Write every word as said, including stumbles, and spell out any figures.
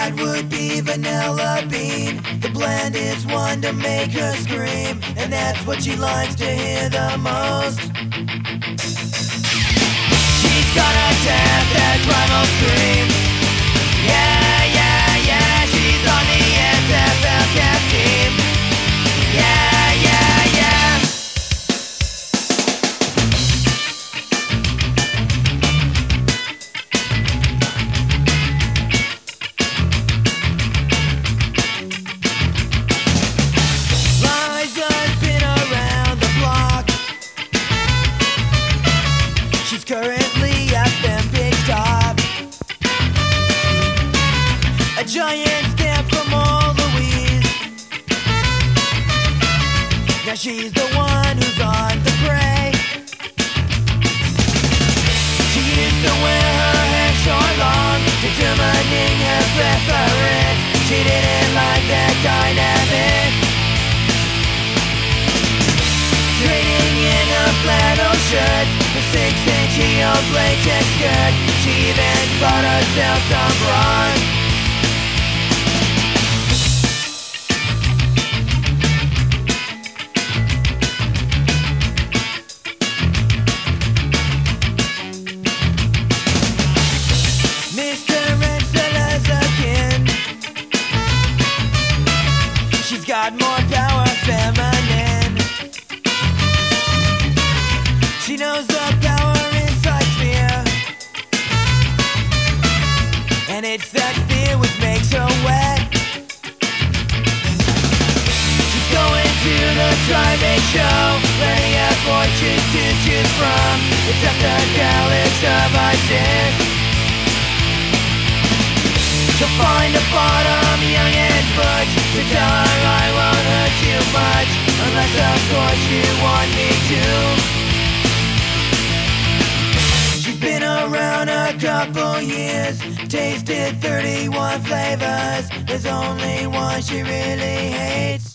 that would be vanilla bean. The blend is one to make her scream, and that's what she likes to hear the most. She's got a tap that primal scream. Yeah, yeah, yeah, she's on the S F L Cap team. Yeah, yeah, yeah. Liza's been around the block. She's currently at them big stop. A giant stamp from old Louise. Now she's the one who's on the prey. She used to wear her hair short long, determining her preference. She didn't like that dynamic. Trading in a flannel shirt for six-inch old latex skirt. She even bought herself some bronze. Mister Rensselaer's a kin. She's got more power, feminine. She knows the power inside fear, and it's that fear which makes her wet. She's going to the Tri-Big Show, plenty of fortunes to choose from, except the Daleks of ISIS. She'll find a bottom, young and butch, to tell her I won't hurt you much, unless of course you want me to. Been around a couple years, tasted thirty-one flavors. There's only one she really hates.